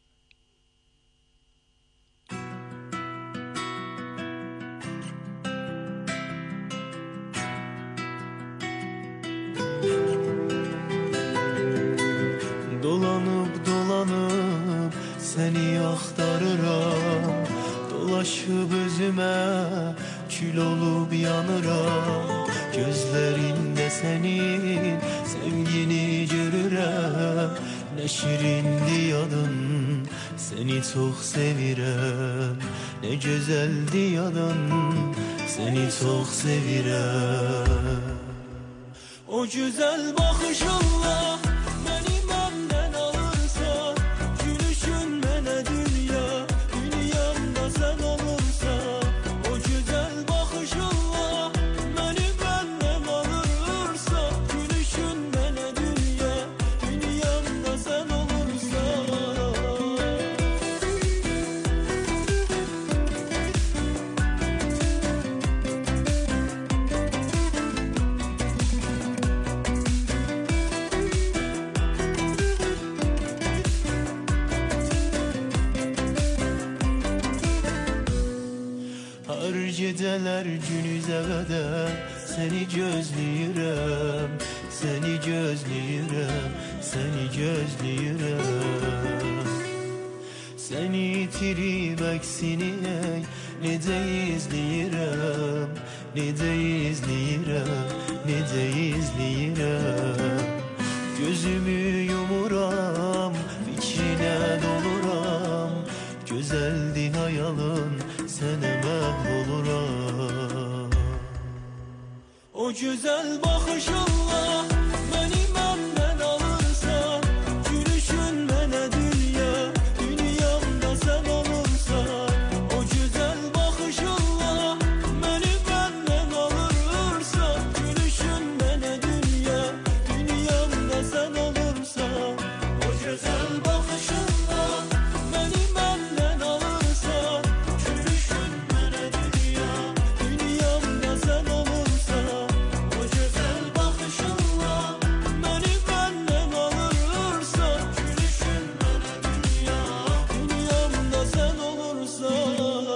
Dolanıp seni axtarıram, dolaşıb özümə kül olub yanıram. Gözlərində sənin sevgini görürəm, nə şirindir yadın, səni çox sevirəm. Nə gözəldir yadın, səni çox sevirəm. O gözəl baxışınla geceler günüze kadar seni gözləyirəm, seni gözləyirəm, seni gözləyirəm. Seni itirib əksini necə izləyirəm, necə izləyirəm, necə izləyirəm. Gözümü yumuram, fikrinə doluram, gözəldir hayalın, sənə məhv oluram. O gözəl baxışınla məni məndən alırsan, gülüşün mənə dünya, dünyamda sən olursan. O gözəl baxışınla məni məndən alırsan, gülüşün mənə dünya, dünyamda sən olursan. O gözəl baxışınla məni məndən alırsan, gülüşün mənə dünya, dünyamda sən olursan. O gözəl baxışınla məni məndən alırsan, gülüşün mənə dünya, dünyamda sən olursan.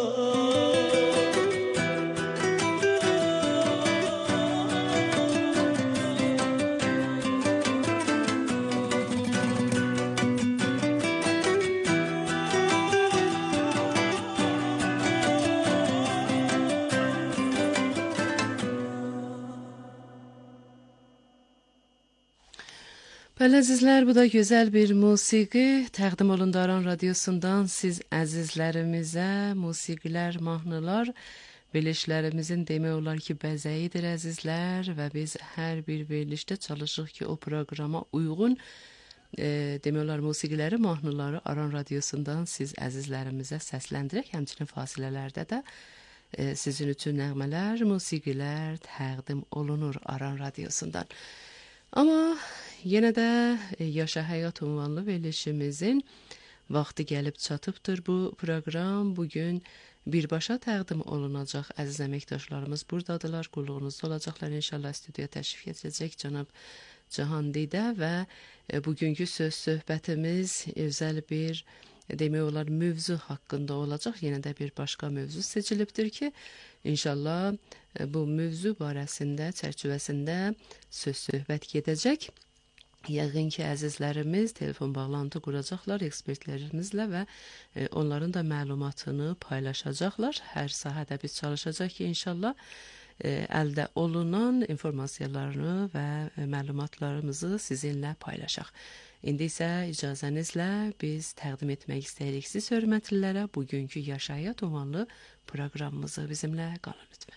Bəli əzizlər, bu da gözəl bir musiqi təqdim olundu Aran radiosundan siz əzizlərimizə musiqilər, mahnılar Verilişlərimizin demək olar ki, bəzəyidir əzizlər və biz hər bir verilişdə çalışırıq ki, o proqrama uyğun demək olar musiqiləri, mahnıları Aran Radiosundan siz əzizlərimizə səsləndirək. Həmçinin fasilələrdə də sizin üçün nəğmələr, musiqilər təqdim olunur Aran Radiosundan. Amma yenə də Yaşa Həyat ünvanlı verilişimizin vaxtı gəlib çatıbdır. Bu proqram bugün birbaşa təqdim olunacaq. Əziz əməkdaşlarımız buradadılar, qulluğunuzda olacaqlar. İnşallah studiyaya təşrif yetirəcək cənab Cahan Didə və bugünkü söhbətimiz özəl bir demək olar mövzu haqqında olacaq. Yenə də bir başqa mövzu seçilibdir ki, inşallah bu mövzu barəsində, çərçivəsində söhbət gedəcək. Yəqin ki, əzizlərimiz telefon bağlantı quracaqlar ekspertlərimizlə və onların da məlumatını paylaşacaqlar. Hər sahədə biz çalışacaq ki, inşallah əldə olunan informasiyalarını və məlumatlarımızı sizinlə paylaşaq. İndi isə icazənizlə biz təqdim etmək istəyirik siz hörmətlilərə bugünkü Yaşa Həyat ünvanlı proqramımızı bizimlə qalın lütfən.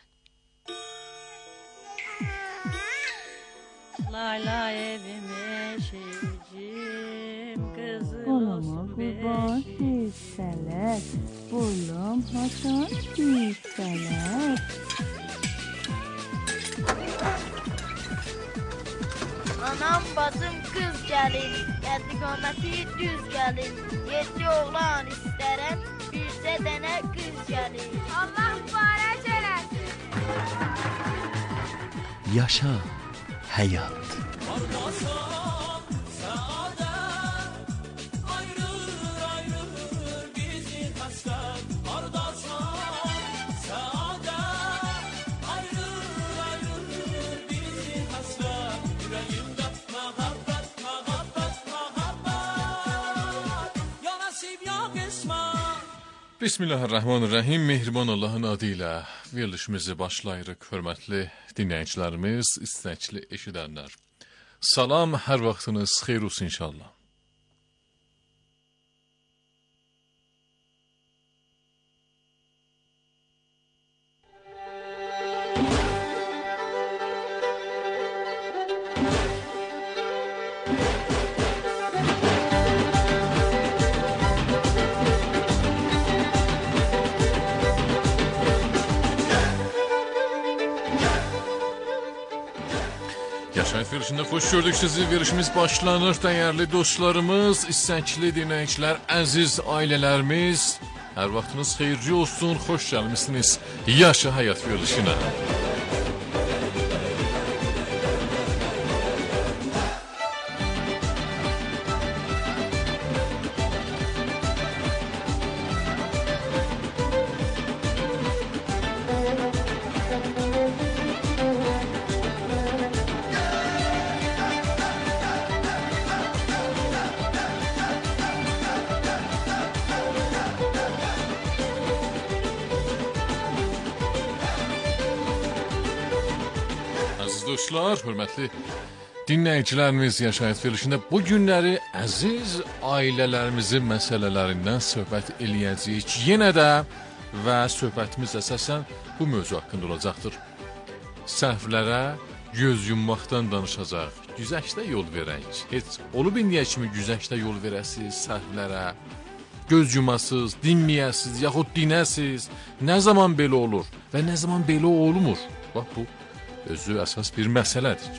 Layla evime şecim kızım kurban hisseler Bullum haçan hisseler Anam bacım kız gelin Geldi kometi düz gelin Yedi oğlan isterem Birce dene kız gelin Allah mübarek eylesin Yaşa Həyat. Bismillahirrahmanirrahim. Mehriban Allahın adı ilə verilişimizi başlayırıq. Hörmətli dinləyicilərimiz, istəkli eşidənlər. Salam, hər vaxtınız xeyir olsun inşallah. Verilişində xoş gördük sizi. Verilişimiz başlanır. Dəyərli dostlarımız, istəkli dinləyicilər, əziz ailələrimiz, hər vaxtınız xeyirli olsun. Xoş gəlmisiniz Yaşa Həyat verilişinə. Dostlar, hörmətli dinləyicilərimiz, Yaşa Həyat verilişində bu günləri əziz ailələrimizin məsələlərindən söhbət eləyəcəyik. Yenə də və söhbətimiz əsasən bu mövzu haqqında olacaqdır. Səhvlərə göz yummaqdan danışacaq, güzəştə yol verək. Heç olub indiyə kimi güzəştə yol verəsiz, səhvlərə göz yumasız, dinməyəsiz, yaxud dinəsiz. Nə zaman belə olur və nə zaman belə olmur? Bax, bu özü əsas bir məsələdir.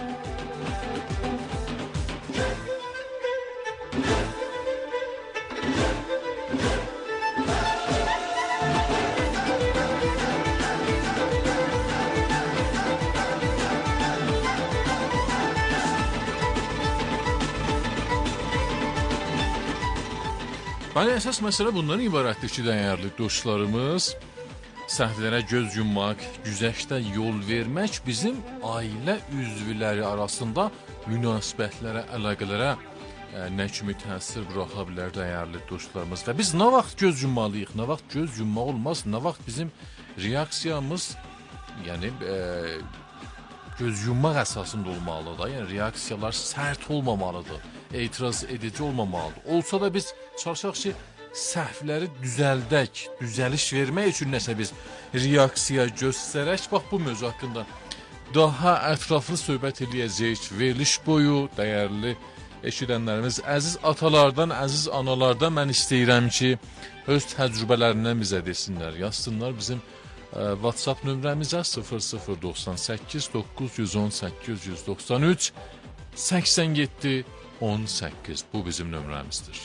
Bəli, əsas məsələ bundan ibarətdir ki, dəyərli dostlarımız, səhvlərə göz yummaq, güzəştə yol vermək bizim ailə üzvləri arasında münasibətlərə, əlaqələrə nə kimi təsir buraxa bilər dəyərli dostlarımız. Və biz nə vaxt göz yummalıyıq, nə vaxt göz yummaq olmaz, nə vaxt bizim reaksiyamız, yəni göz yummaq əsasında olmalıdır. Yəni reaksiyalar sərt olmamalıdır, etiraz edici olmamalıdır. Olsa da biz çalışaq ki, səhvləri düzəldək, düzəliş vermək üçün nəsə biz reaksiya göstərək. Bax, bu mövzu haqqında daha ətraflı söhbət eləyəcəyik. Veriliş boyu dəyərli eşidənlərimiz, əziz atalardan, əziz analardan mən istəyirəm ki, öz təcrübələrindən bizə desinlər, yazsınlar bizim WhatsApp nömrəmizə 0098 910 893 87 18. Bu bizim nömrəmizdir.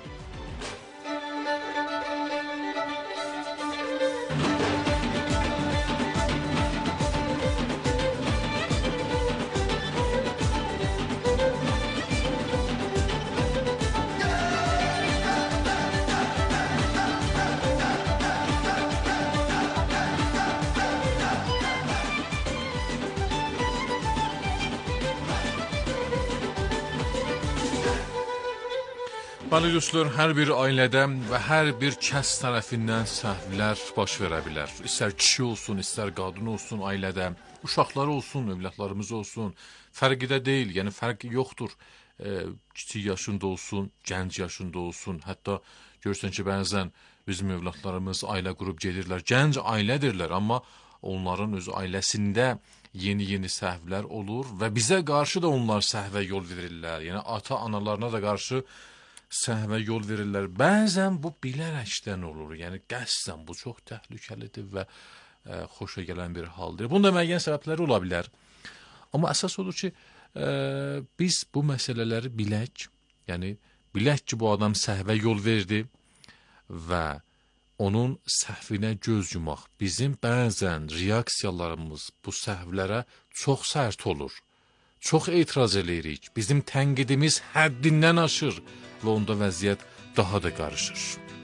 Bəli dostlar, hər bir ailədə və hər bir kəs tərəfindən səhvlər baş verə bilər. İstər kişi olsun, istər qadın olsun ailədə, uşaqlar olsun, övladlarımız olsun, fərqi də deyil, yəni fərq yoxdur. Kiçik yaşında olsun, gənc yaşında olsun, hətta görürsən ki, bəzən bizim övladlarımız ailə qurub gedirlər, gənc ailədirlər, amma onların öz ailəsində yeni səhvlər olur və bizə qarşı da onlar səhvə yol verirlər, yəni ata-analarına da qarşı səhvə yol verirlər. Bəzən bu bilərəkdən olur, yəni qəsdən, bu çox təhlükəlidir və xoşa gələn bir haldır. Bunda müəyyən səbəbləri ola bilər. Amma əsas odur ki, biz bu məsələləri bilək, yəni bilək ki, bu adam səhvə yol verdi və onun səhvinə göz yumaq. Bizim bəzən reaksiyalarımız bu səhvlərə çox sərt olur. Çox etiraz eləyirik. Bizim tənqidimiz həddindən aşır və onda vəziyyət daha da qarışır.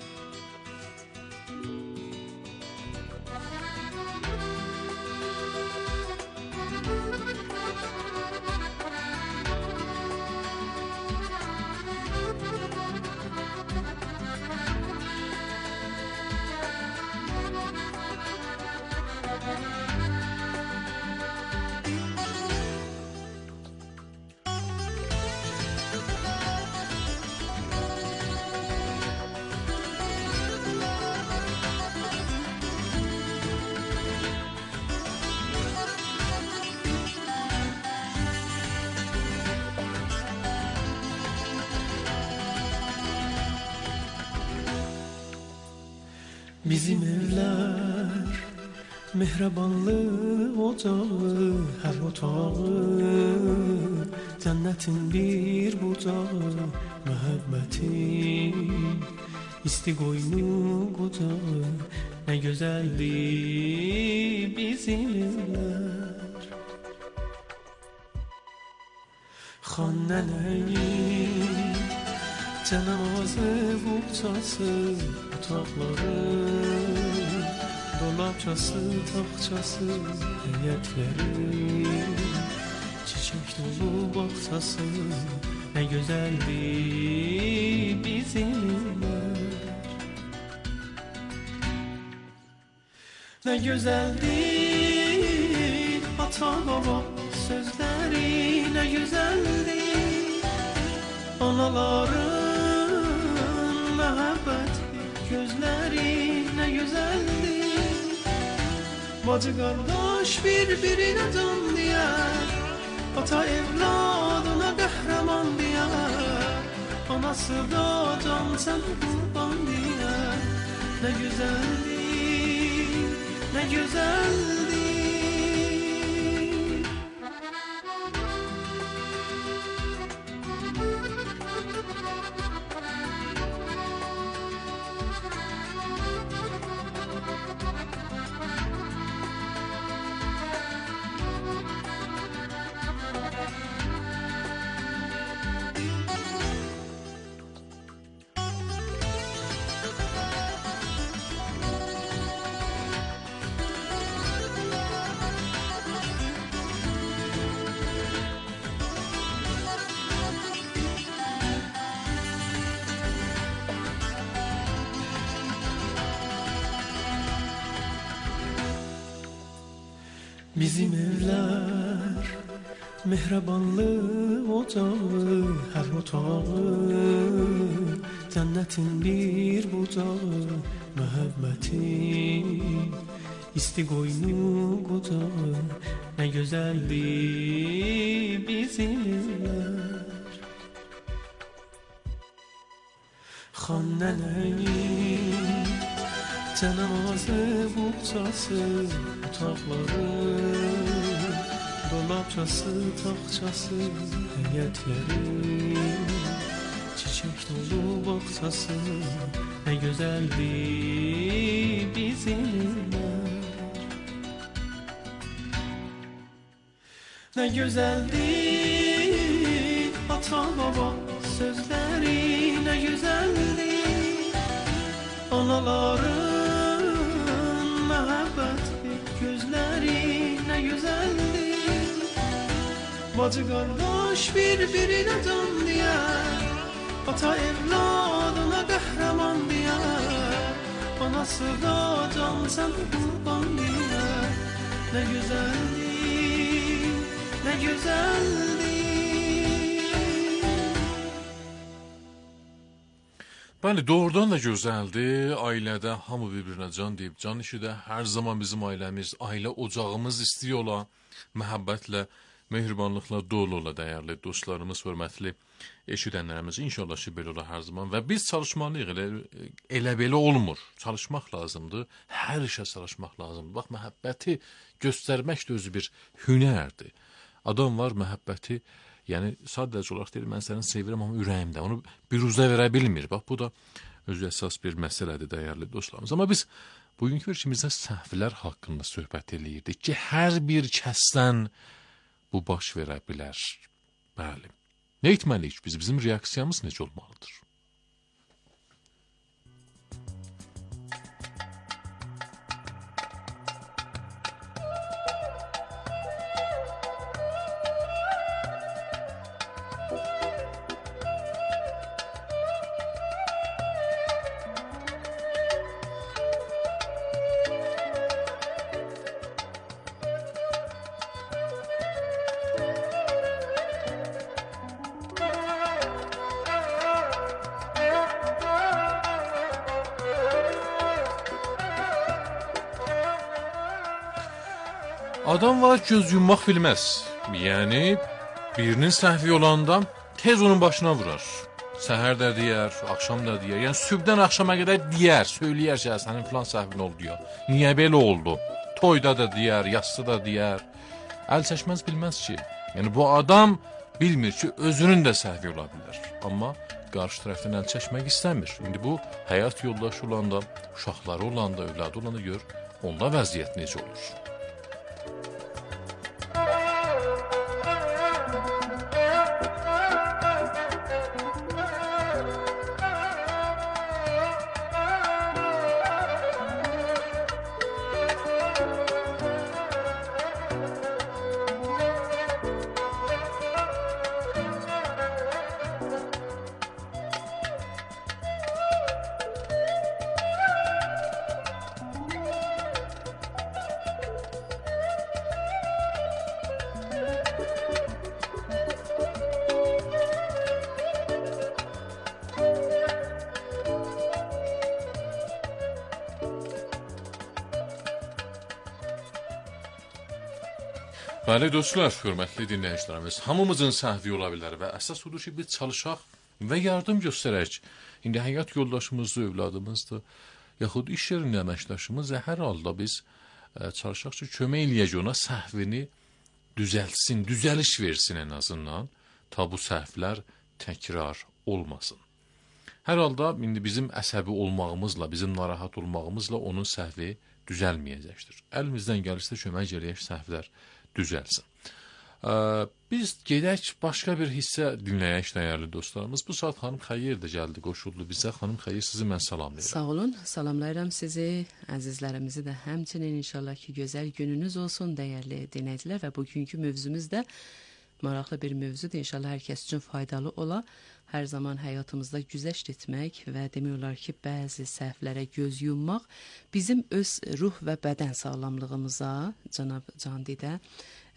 Bizim evler mehribanlı ocağı, her otağı cennetin bir bucağı, muhabbetin istigoynu kocağı, ne güzeldi bizim evler. Xannenin cenazı buğçası, otaqları, dolapçası, taxçası, heyətləri, çiçək dolu bağçası, nə gözəldi bizim evlər. Nə gözəldi ata baba sözləri, nə gözəldi anaların məhəbbət gözləri, nə gözəldi bacı qardaş bir-birinə can deyər, ata evladına qəhrəman deyər, anası da can sənə qurban deyər. Nə gözəldi, nə gözəldi. Bizim evler mehribanlı ocağı, her otağı cennetin bir bucağı muhabbetin İsti koynu kucağı ne güzeldi bizim eller Xannenin Cenazı buğçası otaqları Dolapçası, taxçası, həyətləri Çiçək dolu bağçası ne güzeldi bizim eller Ne güzeldi ata baba sözleri ne güzeldi Anaların mehabbetli gözleri ne güzeldi Bacı kardeş birbirine can diye Ata evladına kahraman diye Anası da can sen kurban diye Ne güzeldi, ne güzeldi Bəli, doğrudan da gözəldir. Ailədə hamı bir-birinə can deyib, can işi də hər zaman bizim ailəmiz, ailə ocağımız istəyir ola, məhəbbətlə, mehribanlıqla dolu ola, dəyərli dostlarımız, hörmətli eşidənlərimiz. İnşallah ki, belə ola hər zaman. Və biz çalışmalıyıq, elə belə olmur. Çalışmaq lazımdır, hər işə çalışmaq lazımdır. Bax, məhəbbəti göstərmək də özü bir hünərdir. Adam var, məhəbbəti yəni sadəcə olaraq deyir, mən səni sevirəm amma ürəyimdə. Onu biruzə verə bilmir. Bax, bu da özü əsas bir məsələdir, dəyərli dostlarımız. Amma biz bugünkü verişimizdə səhvlər haqqında söhbət eləyirdik ki, hər bir kəsdən bu baş verə bilər. Bəli. Nə etməliyik biz? Bizim reaksiyamız necə olmalıdır? Adam var göz yummaq bilməz. Yəni, birinin səhvi olanda tez onun başına vurar. Səhər də deyər, axşam da deyər. Yəni, sübdən axşama qədər deyər, söyləyər ki, sənin filan səhvin oldu deyər. Niyə belə oldu? Toyda da deyər, yassı da deyər. Əl çəkməz bilməz ki. Yəni, bu adam bilmir ki, özünün də səhvi ola bilər. Amma qarşı tərəfdən əl çəkmək istəmir. İndi bu, həyat yoldaşı olanda, uşaqları olanda, övladı olanda gör, onda vəziyyət necə olur? Bəli dostlar, hörmətli dinləyicilərimiz, hamımızın səhvi ola bilər və əsas odur ki, biz çalışaq və yardım göstərək. İndi həyat yoldaşımızdır, övladımızdır, yaxud iş yerinin əməkdaşımız və hər halda biz çalışaq ki, kömək eləyək ona səhvini düzəltsin, düzəliş versin ən azından, ta bu səhvlər təkrar olmasın. Hər halda indi bizim əsəbi olmağımızla, bizim narahat olmağımızla onun səhvi düzəlməyəcəkdir. Əlimizdən gəlirsə kömək eləyək səhvlər düzəlsin. Biz gedək başqa bir hissə dinləyək dəyərli dostlarımız. Bu saat xanım Xeyir də gəldi, qoşuldu bizə. Xanım Xeyir, sizi mən salamlayıram. Sağ olun, salamlayıram sizi, əzizlərimizi də həmçinin inşallah ki, gözəl gününüz olsun dəyərli dinləyicilər və bugünkü mövzumuz da maraqlı bir mövzudur. İnşallah hər kəs üçün faydalı ola. Hər zaman həyatımızda güzəşt etmək və demək olar ki, bəzi səhvlərə göz yummaq bizim öz ruh və bədən sağlamlığımıza, cənab Candidə,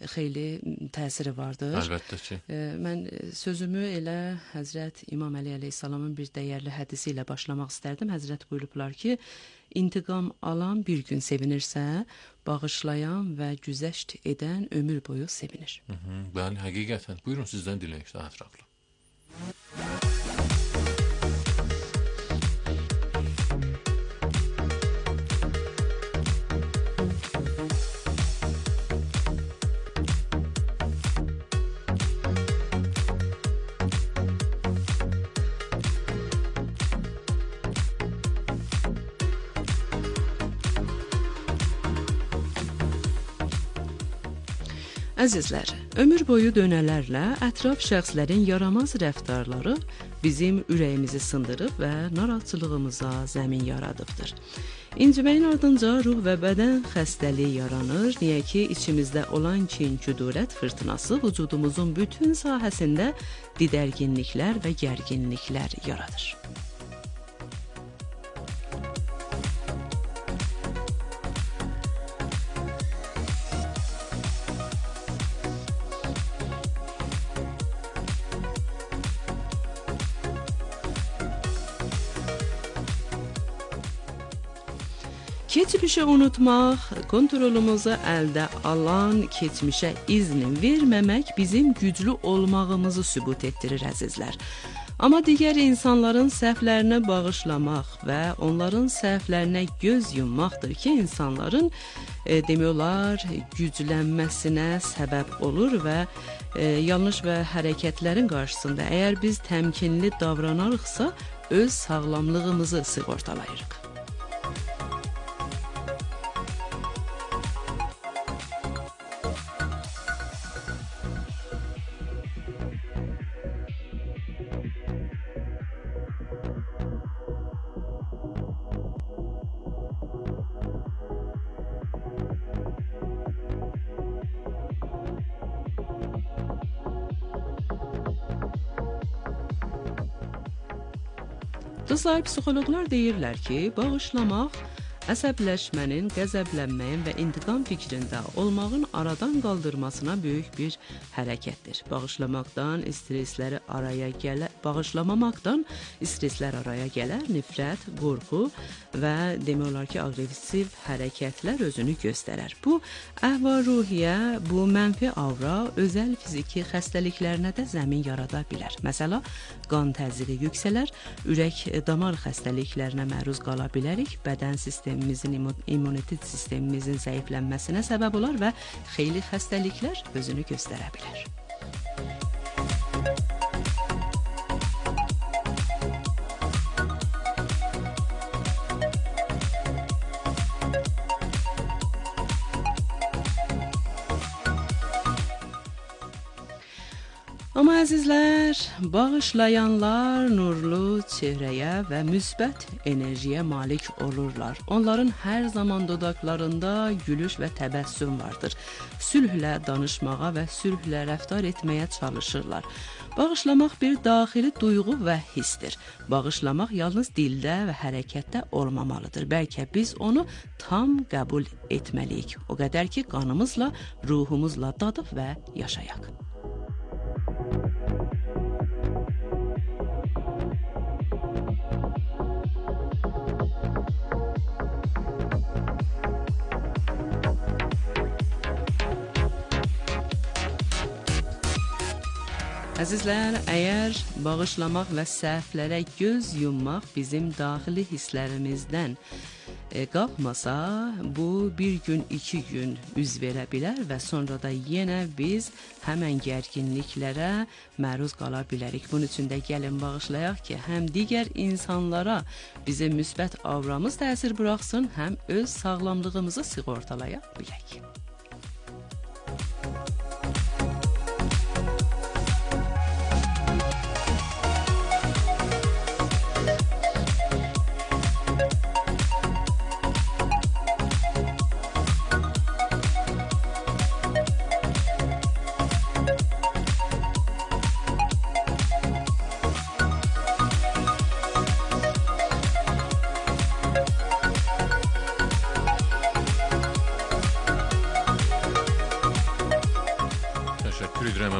xeyli təsiri vardır. Əlbəttə ki. Mən sözümü elə Həzrət İmam Əli əleyhissalamın bir dəyərli hədisi ilə başlamaq istərdim. Həzrət buyurublar ki, intiqam alan bir gün sevinirsə, bağışlayan və güzəşt edən ömür boyu sevinir. Bəli, həqiqətən. Buyurun sizdən dinləyək daha ətraflı. Əzizlər, ömür boyu dönələrlə ətraf şəxslərin yaramaz rəftarları bizim ürəyimizi sındırıb və narahatçılığımıza zəmin yaradıbdır. İnciməyin ardınca ruh və bədən xəstəliyi yaranır, niyə ki, içimizdə olan kin-küdurət fırtınası vücudumuzun bütün sahəsində didərginliklər və gərginliklər yaradır. Keçmişi unutmaq, kontrolumuzu əldə alan keçmişə izin verməmək bizim güclü olmağımızı sübut etdirir, əzizlər. Amma digər insanların səhvlərini bağışlamaq və onların səhvlərinə göz yummaqdır ki, insanların demək olar güclənməsinə səbəb olur və yanlış və hərəkətlərin qarşısında əgər biz təmkinli davranarıqsa, öz sağlamlığımızı sığortalayırıq. Dostlar, psixoloqlar deyirlər ki, bağışlamaq əsəbləşmənin, qəzəblənməyin və intiqam fikrində olmağın aradan qaldırmasına böyük bir hərəkətdir. Bağışlamaqdan streslər araya gələr, nifrət, qorxu və demək olar ki, aqressiv hərəkətlər özünü göstərər. Bu əhval-ruhiyyə, bu mənfi avra özəl fiziki xəstəliklərinə də zəmin yarada bilər. Məsələn, qan təzyiqi yüksələr, ürək-damar xəstəliklərinə məruz qala bilərik, bədən sistemimizin, immunitet sistemimizin zəiflənməsinə səbəb olar və xeyli xəstəliklər özünü göstərə bilər. Amma əzizlər, bağışlayanlar nurlu çehrəyə və müsbət enerjiyə malik olurlar. Onların hər zaman dodaqlarında gülüş və təbəssüm vardır. Sülhlə danışmağa və sülhlə rəftar etməyə çalışırlar. Bağışlamaq bir daxili duyğu və hissdir. Bağışlamaq yalnız dildə və hərəkətdə olmamalıdır. Bəlkə biz onu tam qəbul etməliyik. O qədər ki, qanımızla, ruhumuzla dadıb və yaşayaq. Əzizlər, əgər bağışlamaq və səhvlərə göz yummaq bizim daxili hisslərimizdən qalxmasa, bu bir gün, 2 gün üz verə bilər və sonra da yenə biz həmən gərginliklərə məruz qala bilərik. Bunun üçün də gəlin bağışlayaq ki, həm digər insanlara bizim müsbət avramız təsir buraxsın, həm öz sağlamlığımızı sığortalaya bilək.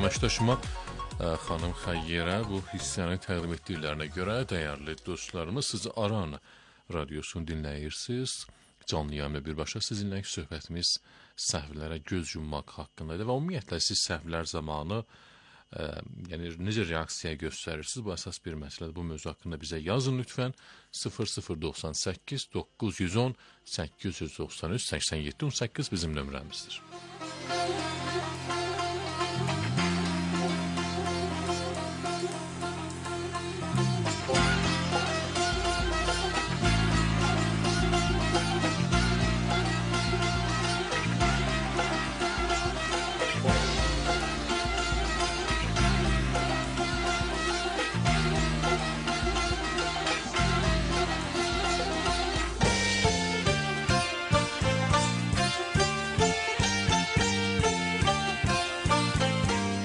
əməkdaşıma xanım Xəyyərə bu hissəni təqdim etdiklərinə görə dəyərli dostlarımız, siz Aran radiosunu dinləyirsiniz. Canlı yayımla birbaşa sizinlə söhbətimiz səhvlərə göz yummaq haqqındadır və ümumiyyətlə siz səhvlər zamanı yəni necə reaksiya göstərirsiniz? Bu əsas bir məsələdir. Bu mövzu haqqında bizə yazın lütfən. 0098 910 893 87 18 bizim nömrəmizdir.